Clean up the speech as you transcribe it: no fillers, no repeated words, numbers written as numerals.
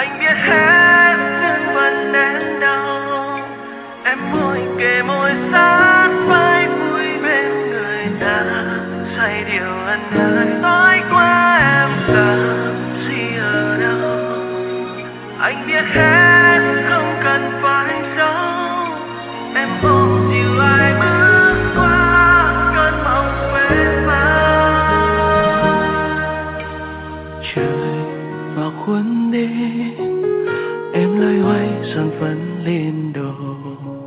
Anh biết hết nhưng vẫn đến đâu. Em môi kề môi sát vai vui bên người ta, say điều ân ái tối qua em làm gì ở đâu. Anh biết hết